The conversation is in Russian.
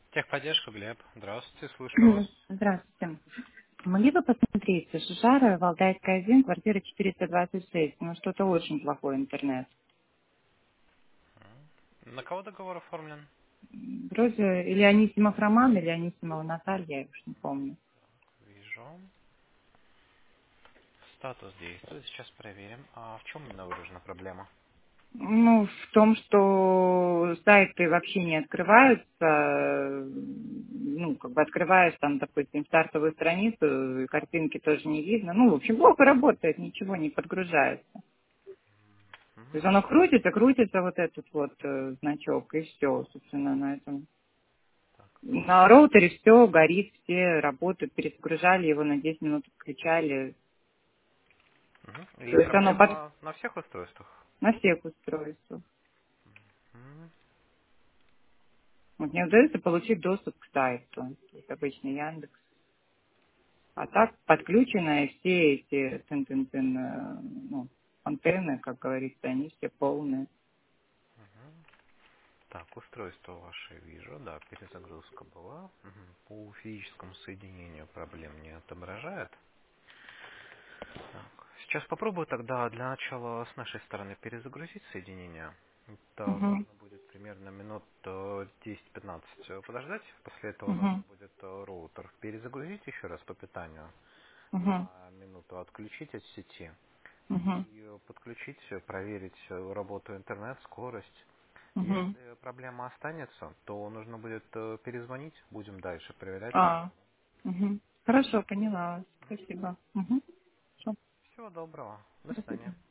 Техподдержка, Глеб. Здравствуйте, слушаю вас. Здравствуйте. Могли бы посмотреть, Шишара, Валдайская 1, квартира 426. Ну, что-то очень плохой интернет. На кого договор оформлен? Вроде или Анисимов Роман, или Анисимова Наталья, я уж не помню. Вижу. Статус действует. Сейчас проверим. А в чем именно выражена проблема? Ну, в том, что сайты вообще не открываются, ну, как бы открываешь там, допустим, стартовую страницу, и картинки тоже не видно. Ну, в общем, плохо работает, ничего не подгружается. То есть Мгм. оно крутится, крутится вот этот вот значок, и все, собственно, на этом. Так. На роутере все горит, все работают, перезагружали его на 10 минут, включали. Мгм. То И есть оно проблема на всех устройствах? на всех устройствах. Мгм. Вот не удается получить доступ к сайту, это обычный Яндекс. А так подключены все эти ну, антенны, как говорится, они все полные. Так, устройство ваше вижу. Да, перезагрузка была. Мгм. По физическому соединению проблем не отображает. Так, сейчас попробую тогда для начала с нашей стороны перезагрузить соединение. Это Угу, нужно будет примерно минут 10-15 подождать. После этого нужно угу, будет роутер перезагрузить еще раз по питанию угу, на минуту, отключить от сети угу, и подключить, проверить работу интернет, скорость. угу. Если проблема останется, то нужно будет перезвонить, будем дальше проверять А, проблему. угу. Хорошо, поняла вас. Спасибо. Угу. Хорошо. Всего доброго. До До свидания. свидания.